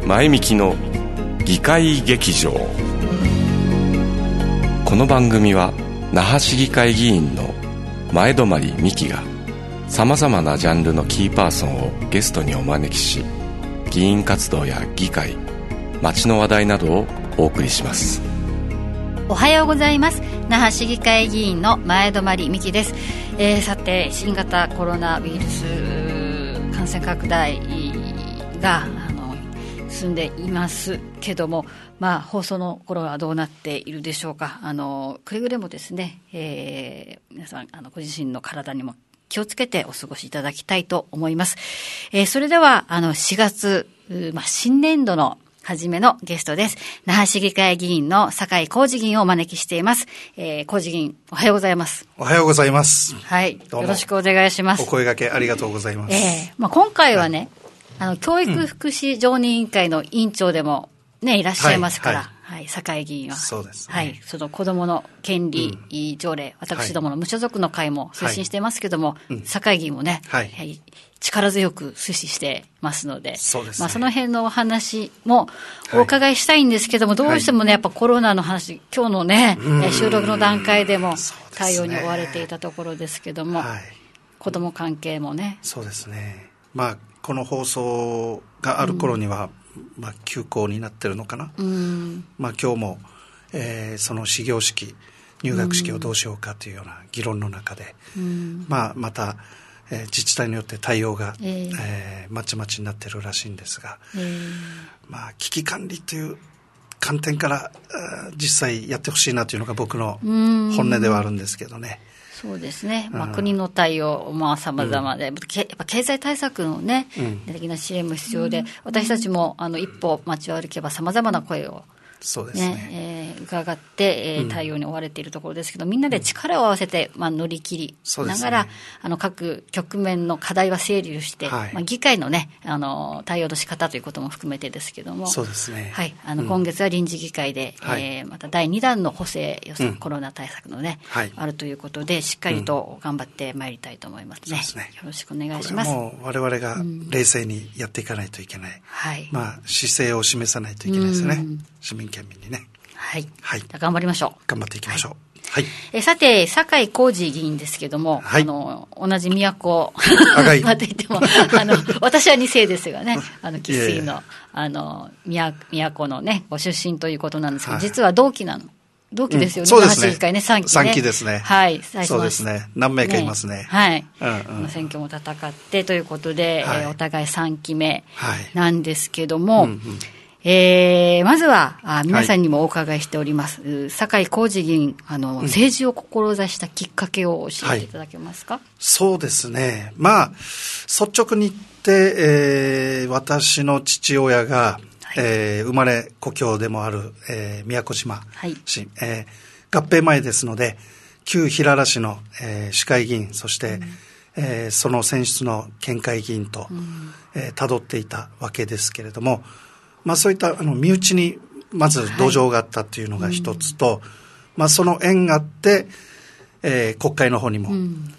前みきの議会劇場。この番組は那覇市議会議員の前泊美樹がさまざまなジャンルのキーパーソンをゲストにお招きし、議員活動や議会、街の話題などをお送りします。 おはようございます。那覇市議会議員の前泊美樹です。さて、新型コロナウイルス感染拡大が進んでいますけども、放送の頃はどうなっているでしょうか。くれぐれもですね、皆さんご自身の体にも気をつけてお過ごしいただきたいと思います。それでは4月、新年度の初めのゲストです。那覇市議会議員の酒井浩二議員をお招きしています。浩二議員、おはようございます。 おはようございます。 はい、よろしくお願いします。 お声掛けありがとうございます。 今回はね、教育福祉常任委員会の委員長でもね、いらっしゃいますから、酒井議員は。 そうですね。 はい、その子どもの権利条例、私どもの無所属の会も推進していますけども、酒井議員もね、力強く推進してますので、 そうですね。 その辺のお話もお伺いしたいんですけども、どうしてもね、やっぱコロナの話、今日のね、収録の段階でも対応に追われていたところですけども、子ども関係もね。 そうですね。この放送がある頃には、休校になってるのかな。今日も、その始業式、入学式をどうしようかというような議論の中で、また、自治体によって対応が、まちまちになっているらしいんですが、危機管理という観点から実際やってほしいなというのが僕の本音ではあるんですけどね。 そうですね、国の対応様々で、やっぱ経済対策のね、的な支援も必要で、私たちも一歩街を歩けば様々な声をそうですね、 伺って、対応に追われているところですけど、みんなで力を合わせて、乗り切りながら、各局面の課題は整理をして、議会のね、対応の仕方ということも含めてですけども、 そうですね。 今月は臨時議会で、また第2弾の補正予算、コロナ対策のね、あるということで、しっかりと頑張ってまいりたいと思いますね。よろしくお願いします。 もう我々が冷静にやっていかないといけない。姿勢を示さないといけないですね。市民県民にね。 じゃあ頑張りましょう。 頑張っていきましょう。 さて、酒井浩二議員ですけども、同じ都まで言っても私は2世ですがね、生粋の都のねご出身ということなんですけど、実は同期ですよね。 そうですね。 3期ですね。 そうですね。何名かいますね。 選挙も戦ってということで、お互い3期目なんですけども、まずは皆さんにもお伺いしております。酒井浩二議員、政治を志したきっかけを教えていただけますか？ そうですね。率直に言って、私の父親が、生まれ故郷でもある、宮古島市、合併前ですので、旧平良市の、市会議員、そして、その選出の県会議員と、辿っていたわけですけれども、そういった身内にまず土壌があったというのが一つと、その縁があって、国会の方にも、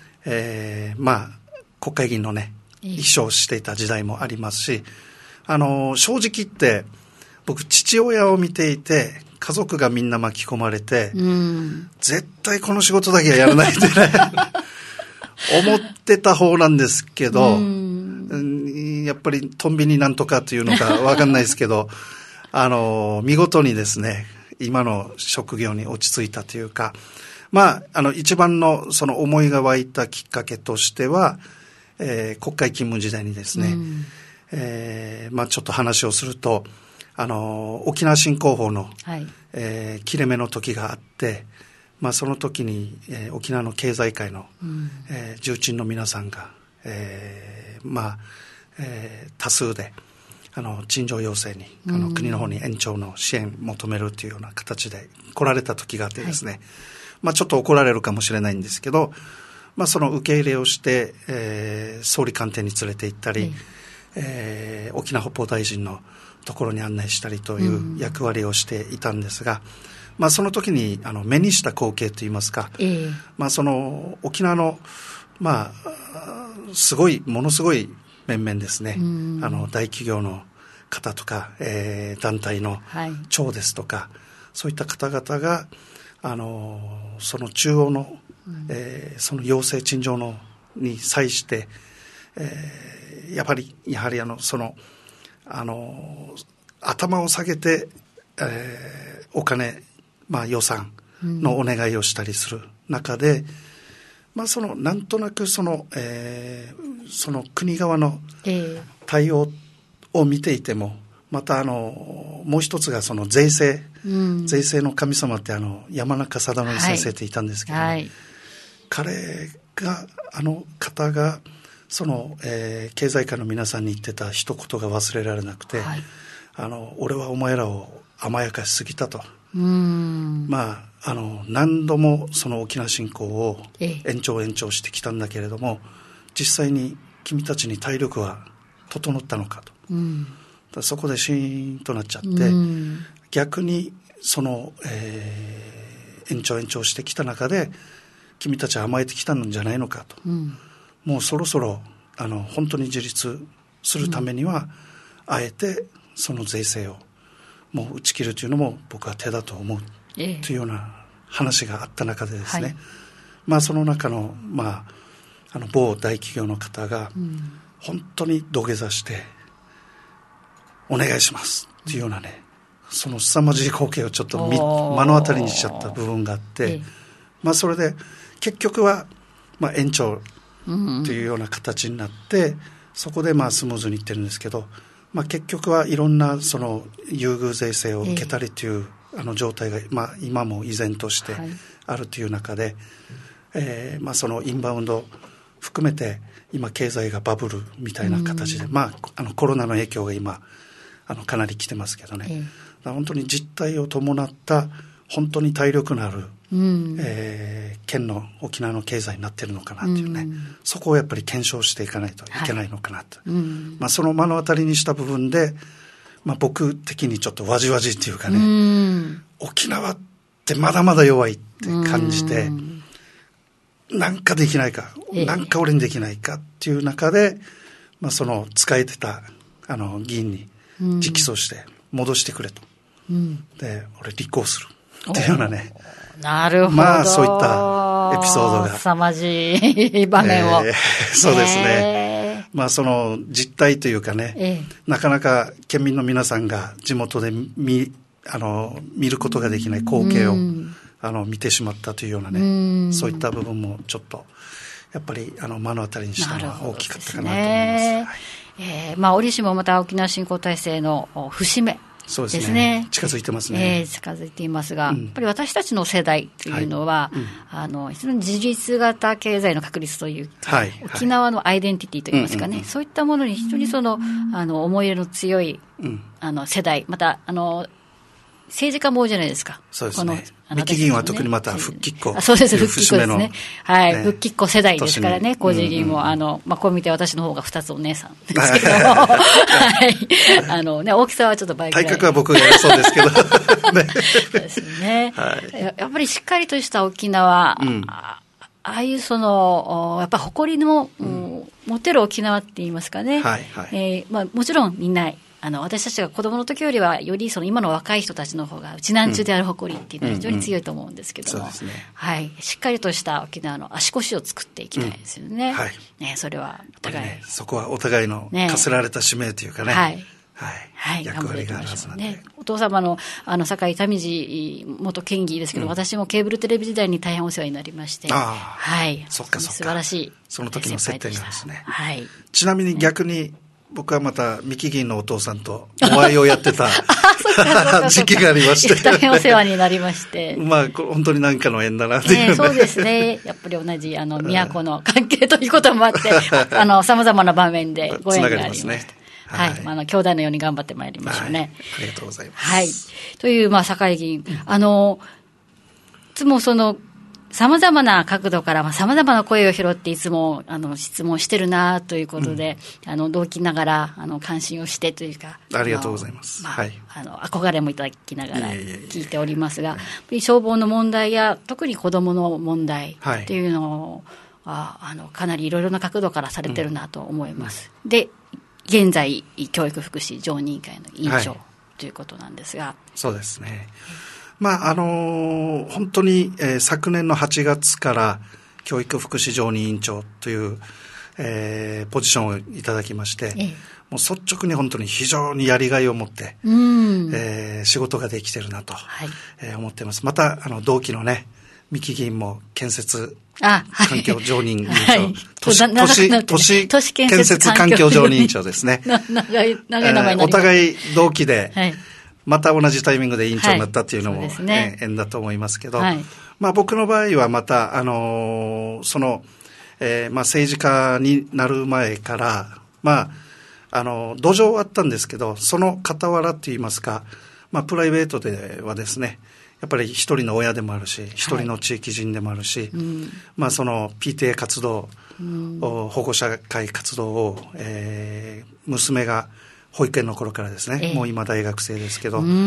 国会議員のね、秘書をしていた時代もありますし、正直言って僕父親を見ていて家族がみんな巻き込まれて、絶対この仕事だけはやらないでね思ってた方なんですけど、やっぱりトンビになんとかというのかわかんないですけど見事にですね今の職業に落ち着いたというか、一番のその思いが湧いたきっかけとしては、国会勤務時代にですね、ちょっと話をすると沖縄振興法の、切れ目の時があって、その時に、沖縄の経済界の、重鎮の皆さんが、多数で陳情要請に国の方に延長の支援求めるというような形で来られた時があってですね、ちょっと怒られるかもしれないんですけど、その受け入れをして、総理官邸に連れて行ったり、沖縄北方大臣のところに案内したりという役割をしていたんですが、その時に目にした光景といいますか、その沖縄のものすごい面々ですね、大企業の方とか、団体の長ですとか、そういった方々がその中央の、その要請陳情のに際して、やはりその頭を下げて、お金、予算のお願いをしたりする中で、そのなんとなくその国側の対応を見ていても、またもう一つがその税制の神様って山中貞則先生っていたんですけど、彼が方がその、経済界の皆さんに言ってた一言が忘れられなくて、俺はお前らを甘やかしすぎたと。何度もその沖縄振興を延長してきたんだけれども、実際に君たちに体力は整ったのかと、そこでシーンとなっちゃって、逆にその、延長してきた中で君たちは甘えてきたんじゃないのかと、もうそろそろ本当に自立するためには、あえてその税制をもう打ち切るというのも僕は手だと思うというような話があった中でですね、その中の、某大企業の方が本当に土下座してお願いしますっていうようなね、その凄まじい光景をちょっと目の当たりにしちゃった部分があって、それで結局は延長というような形になって、そこでスムーズにいってるんですけど、結局はいろんなその優遇税制を受けたりという状態が、今も依然としてあるという中で、そのインバウンド含めて今経済がバブルみたいな形で、コロナの影響が今かなり来てますけどね、本当に実態を伴った本当に体力のある、県の沖縄の経済になっているのかなというね、そこをやっぱり検証していかないといけないのかなと、その目の当たりにした部分で、僕的にちょっとわじわじっていうかね、沖縄ってまだまだ弱いって感じて、なんかできないか、なんか俺にできないかっていう中で、その使えてた議員に直訴して戻してくれと、で俺立候補するっていうようなね、 なるほど、 そういったエピソードが凄まじい場面を、 そうですね、その実態というかね、なかなか県民の皆さんが地元で見ることができない光景を見てしまったというようなね、そういった部分もちょっとやっぱり目の当たりにしたのは大きかったかなと思います。 折しもまた沖縄振興体制の節目ですね。 近づいてますね。 近づいていますが、やっぱり私たちの世代というのは、非常に自立型経済の確立という、沖縄のアイデンティティといいますかね、そういったものに非常に思い入れの強い、世代、また政治家も多いじゃないですか。 そうですね。三木議員は特にまた復帰っ子。 そうです、復帰っ子ですね。復帰っ子世代ですからね、高次議員も、こう見て私の方が2つお姉さんですけど、大きさはちょっと倍ぐらい。 体格は僕がやそうですけど。 そうですね。やっぱりしっかりとした沖縄、ああいうやっぱ誇りの、持てる沖縄って言いますかね。もちろんみんな、私たちが子供の時よりはより今の若い人たちの方がうちなんちゅうである誇りっていうのは非常に強いと思うんですけども、しっかりとした沖縄の足腰を作っていきたいですよね。それはお互い、 そこはお互いの課せられた使命というかね、役割があるはずなんで、 お父様の酒井民次元県議ですけど、私もケーブルテレビ時代に大変お世話になりまして、 そっか素晴らしいその時の接点があるんですね。ちなみに逆に僕はまた三木議員のお父さんとお会いをやってた時期がありまして、 大変お世話になりまして本当に何かの縁だなっていう、 そうですね、やっぱり同じ都の関係ということもあってさまざまな場面でご縁がありました。兄弟のように頑張ってまいりましょうね。 ありがとうございます。 という酒井議員、いつも様々な角度から様々な声を拾っていつも質問してるなということで、同期ながら関心をしてというか、 ありがとうございます。 憧れもいただきながら聞いておりますが、消防の問題や特に子どもの問題っていうのを、かなりいろいろな角度からされてるなと思います。で現在教育福祉常任委員会の委員長、ということなんですが。 そうですね。本当に、昨年の8月から教育福祉常任委員長という、ポジションをいただきまして、もう率直に本当に非常にやりがいを持って、仕事ができてるなと、思っています。また同期のね、三木議員も建設環境常任委員長、都市建設環境常任委員長ですね。 長い名前になります。 お互い同期で、また同じタイミングで委員長になったっていうのも、縁だと思いますけど、僕の場合はまた、政治家になる前から、土壌はあったんですけど、その傍らといいますか、プライベートではですね、やっぱり一人の親でもあるし、一人の地域人でもあるし、その PTA 活動、保護者会活動を、娘が保育園の頃からですね、もう今大学生ですけど、もう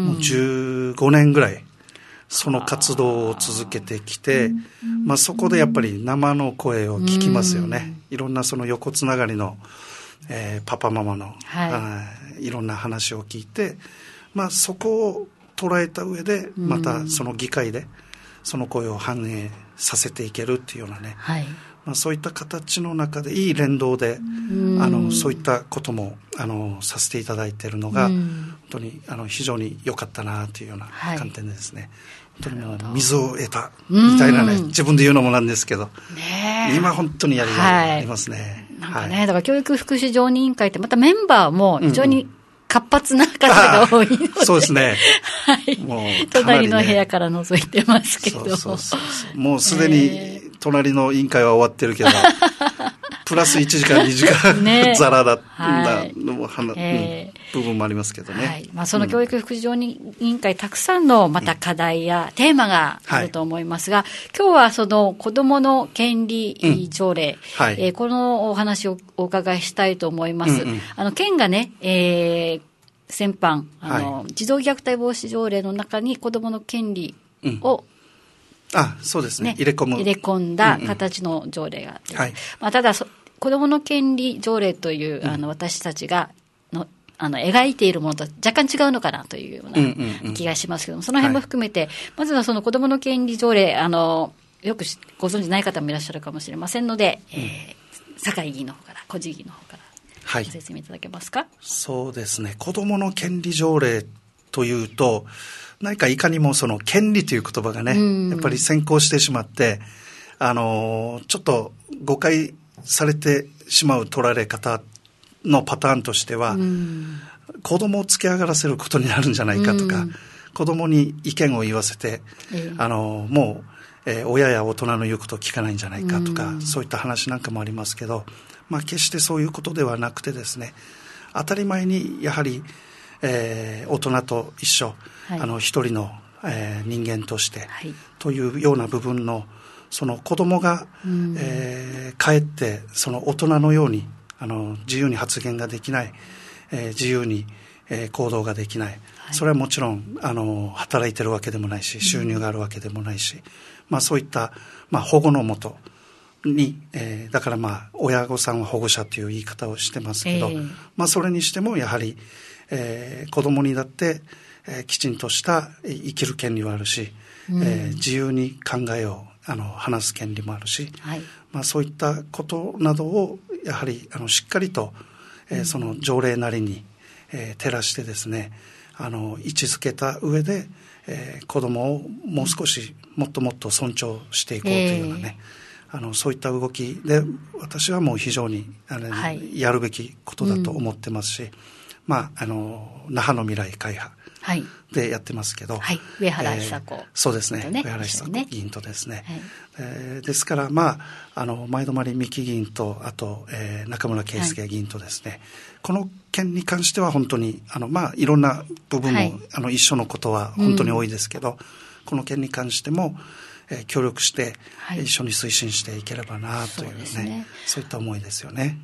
15年ぐらいその活動を続けてきて、そこでやっぱり生の声を聞きますよね。いろんなその横つながりの、パパママの、いろんな話を聞いて、そこを捉えた上でまたその議会でその声を反映させていけるっていうようなね、そういった形の中でいい連動でそういったこともさせていただいているのが本当に非常に良かったなというような観点でですね、本当にもう水を得たみたいなね、自分で言うのもなんですけど、今本当にやりがいありますね。 なんかね、だから教育福祉常任委員会ってまたメンバーも非常に活発な方が多いので、 そうですね。 もう隣の部屋から覗いてますけど、 もうすでに隣の委員会は終わってるけど、プラス1時間2時間ザラだった部分もありますけどね。 その教育福祉常任委員会、たくさんのまた課題やテーマがあると思いますが、今日はその子どもの権利条例、このお話をお伺いしたいと思います。県がね、先般児童虐待防止条例の中に子どもの権利を、 そうですね。入れ込んだ形の条例があって、ただ子どもの権利条例という、私たちが描いているものと若干違うのかなというような気がしますけども、その辺も含めて、まずはその子どもの権利条例、よくご存じない方もいらっしゃるかもしれませんので、酒井議員の方から、小路議員の方からご説明いただけますか。 そうですね。子どもの権利条例というと、何かいかにもその権利という言葉がね、やっぱり先行してしまって、ちょっと誤解されてしまう取られ方のパターンとしては、子供を突き上がらせることになるんじゃないかとか、子供に意見を言わせて、もう、親や大人の言うことを聞かないんじゃないかとか、そういった話なんかもありますけど、決してそういうことではなくてですね、当たり前にやはり、大人と一緒、一人の、人間として、というような部分のその子供が、かえってその大人のように自由に発言ができない、自由に、行動ができない、それはもちろん働いてるわけでもないし、収入があるわけでもないし、そういった、保護のもとに、だから親御さんは保護者という言い方をしてますけど、それにしてもやはり、子供にだって、きちんとした生きる権利はあるし、自由に考えを話す権利もあるし、そういったことなどをやはりしっかりと、その条例なりに、照らしてですね、位置づけた上で、子どもをもう少しもっともっと尊重していこうというようなね、そういった動きで私はもう非常にやるべきことだと思ってますし、那覇の未来会派でやってますけど、 上原久子、 そうですね、上原久子議員とですね、ですから前泊美樹議員とあと、中村圭介議員とですね、この件に関しては本当にいろんな部分も、一緒のことは本当に多いですけど、この件に関しても、協力して、一緒に推進していければなというね、そういった思いですよね。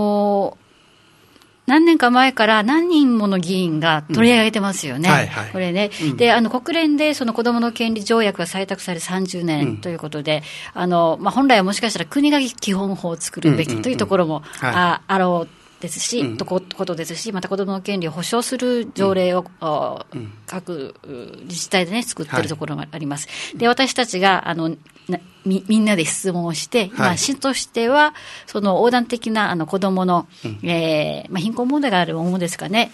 何年か前から何人もの議員が取り上げてますよね。これね。で、国連でその子どもの権利条約が採択され30年ということで、本来はもしかしたら国が基本法を作るべきというところも、あろうですし、ことですし、また子どもの権利を保障する条例を、各自治体でね、作っているところがあります。で、私たちが、みんなで質問をして、市としては、その横断的な子どもの、貧困問題があるものですかね、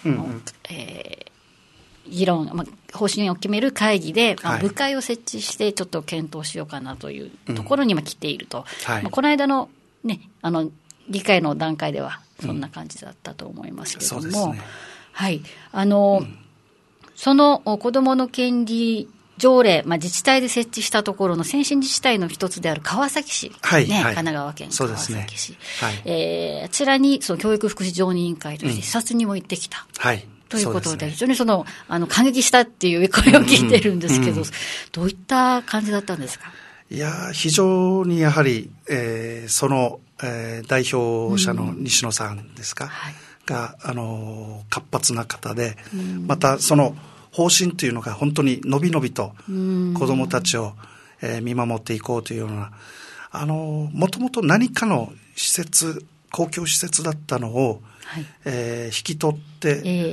議論、方針を決める会議で、部会を設置して、ちょっと検討しようかなというところに来ていると。この間のね、議会の段階では、そんな感じだったと思いますけれども、そうですね。はい。その子どもの権利条例、自治体で設置したところの先進自治体の一つである川崎市、神奈川県川崎市、あちらにその教育福祉常任委員会として視察にも行ってきた。ということで、非常に感激したっていう声を聞いてるんですけど、どういった感じだったんですか？ いや、非常にやはり、その、代表者の西野さんですか、が、活発な方で、またその方針というのが本当にのびのびと子どもたちを、見守っていこうというような、もともと何かの施設、公共施設だったのを、引き取って、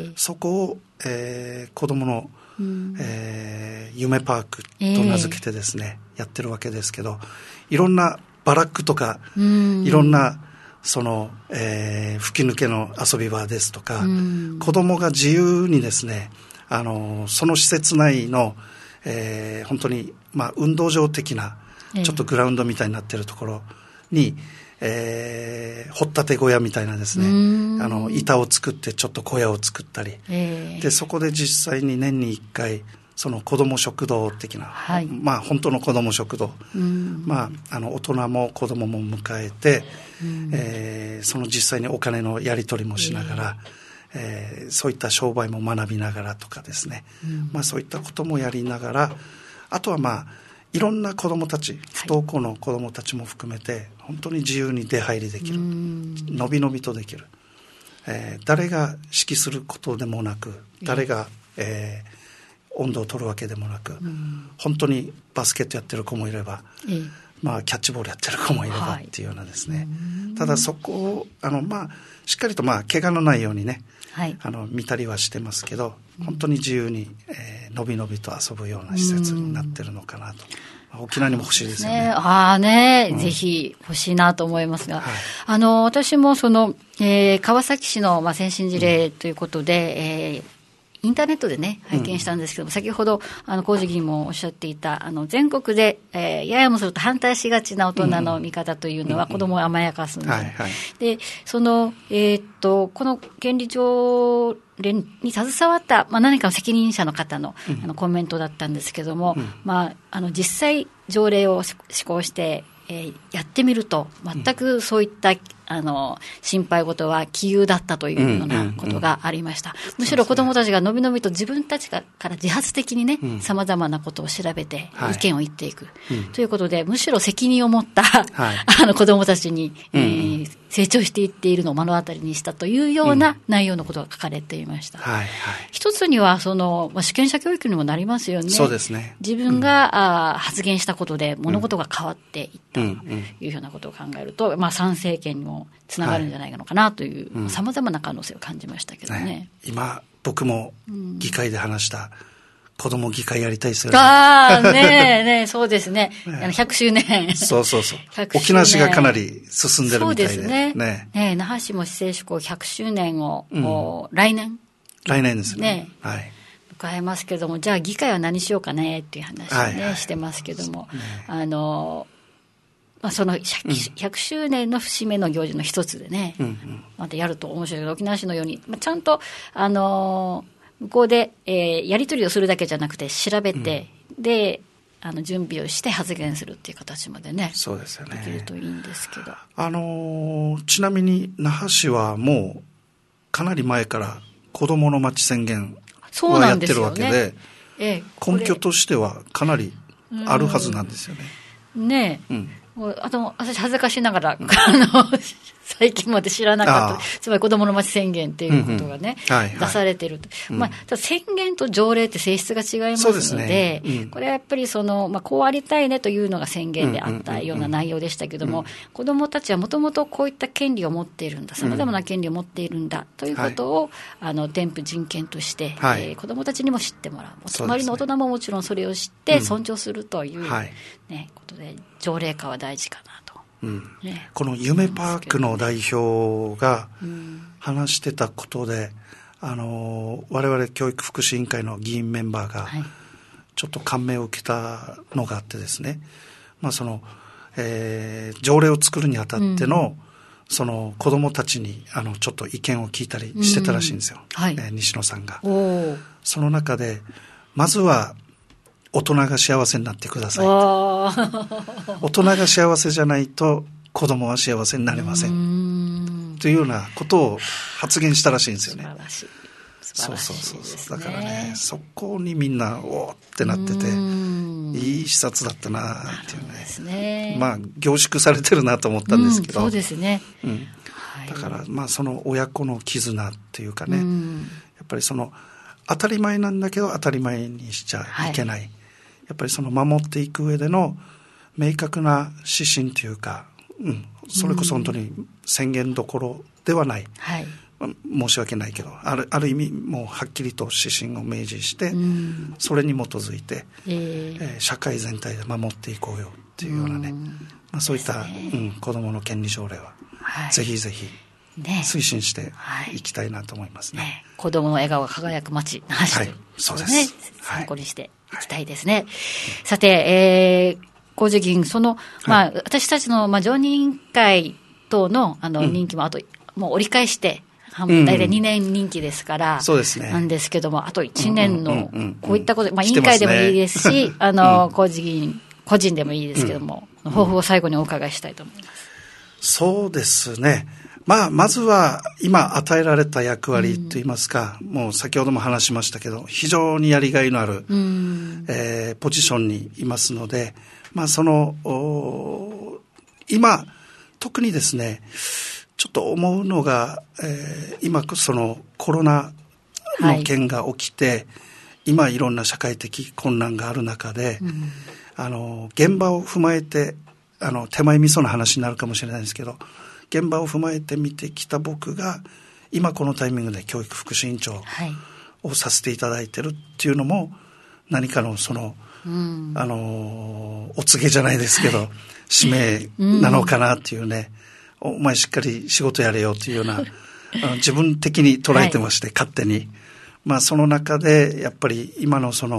そこを、子どもの、夢パークと名付けてですね、やってるわけですけど、いろんなバラックとか、いろんなその、吹き抜けの遊び場ですとか、子どもが自由にですね、その施設内の、本当に、運動場的なちょっとグラウンドみたいになっているところに、掘ったて小屋みたいなですね、板を作ってちょっと小屋を作ったり、でそこで実際に年に1回その子ども食堂的な、本当の子ども食堂、大人も子どもも迎えて、その実際にお金のやり取りもしながら、そういった商売も学びながらとかですね、そういったこともやりながら、あとはいろんな子どもたち、不登校の子どもたちも含めて本当に自由に出入りできる、のびのびとできる、誰が指揮することでもなく、誰が、温度を取るわけでもなく、本当にバスケットやってる子もいれば、キャッチボールやってる子もいればっていうようなですね、ただそこをしっかりと怪我のないようにね、見たりはしてますけど、本当に自由に、のびのびと遊ぶような施設になってるのかなと。沖縄にも欲しいですよね。 ぜひ欲しいなと思いますが、私も川崎市の先進事例ということで、インターネットでね、拝見したんですけども、先ほど、麹議員もおっしゃっていた、全国で、ややもすると反対しがちな大人の見方というのは、子供を甘やかすんだ。で、この権利条例に携わった、何かの責任者の方の、コメントだったんですけども、実際条例を施行して、やってみると、全くそういった心配事は杞憂だったというようなことがありました。むしろ子どもたちがのびのびと自分たちから自発的にね、様々なことを調べて意見を言っていく、ということで、むしろ責任を持った子どもたちに、成長していっているのを目の当たりにしたというような内容のことが書かれていました。一つには主権者教育にもなりますよね。 そうですね。 自分が、発言したことで物事が変わっていったというようなことを考えると、参政権にもつながるんじゃないのかなというさまざまな可能性を感じましたけどね。 今僕も議会で話した、子ども議会やりたいですよね。 ねえ、そうですね。100周年。 そう沖縄市がかなり進んでるみたいで。そうですね。那覇市も市政施行100周年を、来年ですね。 迎えますけども、じゃあ議会は何しようかねっていう話をね、してますけども、その 100周年の節目の行事の一つでね、またやると面白いけど、沖縄市のように、ちゃんと、向こうで、やり取りをするだけじゃなくて調べて、で準備をして発言するっていう形までね、 そうですよね、 できるといいんですけど、 ちなみに那覇市はもうかなり前から子どもの街宣言はやってるわけで、根拠としてはかなりあるはずなんですよね。 私恥ずかしながら最近まで知らなかった。つまり子どもの街宣言っていうことがね、出されてると。宣言と条例って性質が違いますので、これはやっぱりこうありたいねというのが宣言であったような内容でしたけども、子どもたちはもともとこういった権利を持っているんだ、さまざまな権利を持っているんだということを、添付人権として、子どもたちにも知ってもらう。周りの大人ももちろんそれを知って尊重するという、ことで、条例化は大事かなと。 この夢パークの代表が話してたことで、我々教育福祉委員会の議員メンバーがちょっと感銘を受けたのがあってですね、条例を作るにあたっての、その子どもたちにちょっと意見を聞いたりしてたらしいんですよ、西野さんが。その中でまずは大人が幸せになってくださいと。大人が幸せじゃないと子供は幸せになれませんというようなことを発言したらしいんですよね。そうだからね、そこにみんなおーってなってて、いい視察だったなっていうね。凝縮されてるなと思ったんですけど、 そうですね、 だからその親子の絆っていうかね、やっぱり当たり前なんだけど当たり前にしちゃいけない、やっぱり守っていく上での明確な指針というか、それこそ本当に宣言どころではない、申し訳ないけどある意味もうはっきりと指針を明示して、それに基づいて、社会全体で守っていこうよっていうようなね、そういった、子どもの権利条例は、ぜひぜひ推進していきたいなと思いますね。 子どもの笑顔が輝く街、那覇市というそうですね、 参考にしていきたいですね。さて、工事議員、私たちの、常任委員会等の、任期もあと、もう折り返して、大体2年任期ですから、なんですけども、あと1年の、こういったこと、委員会でもいいですし、工事議員、個人でもいいですけども、抱負を最後にお伺いしたいと思います。 そうですね。まずは今与えられた役割といいますか、もう先ほども話しましたけど、非常にやりがいのある、ポジションにいますので、今、特にですね、ちょっと思うのが、今コロナの件が起きて、今いろんな社会的困難がある中で、現場を踏まえて、手前味噌の話になるかもしれないんですけど、現場を踏まえて見てきた僕が今このタイミングで教育福祉委員長をさせていただいてるっていうのも、何かのお告げじゃないですけど、使命なのかなっていうね、お前しっかり仕事やれよというような自分的に捉えてまして、勝手にその中でやっぱり今の状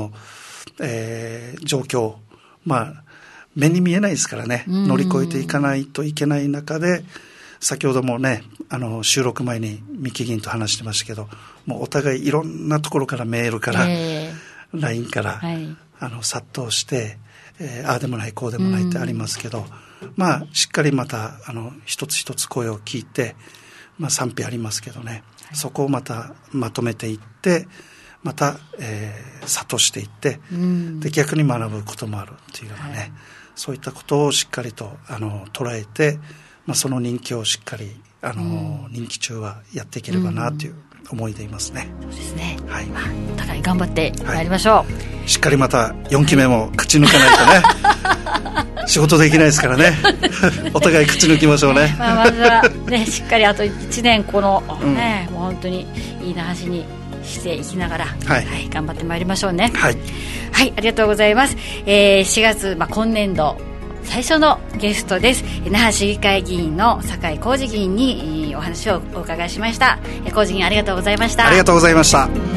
況、目に見えないですからね、乗り越えていかないといけない中で、先ほどもね、収録前に三木議員と話してましたけど、もうお互いいろんなところからメールから、LINE から、殺到して、ああでもないこうでもないってありますけど、しっかりまた一つ一つ声を聞いて、賛否ありますけどね、そこをまたまとめていって、また、諭していって、で逆に学ぶこともあるっていうようなね、そういったことをしっかりと捉えて、その任期をしっかり任期中はやっていければなという思いでいますね。 そうですね。お互い頑張ってまいりましょう。しっかりまた4期目も勝ち抜かないとね仕事できないですからねお互い勝ち抜きましょうね。 まずはね、しっかりあと1年もう本当にいい那覇市にしていきながら、頑張ってまいりましょうね。はい、ありがとうございます。4月、今年度最初のゲストです。那覇市議会議員の酒井浩二議員にお話をお伺いしました。浩二議員、ありがとうございました。 ありがとうございました。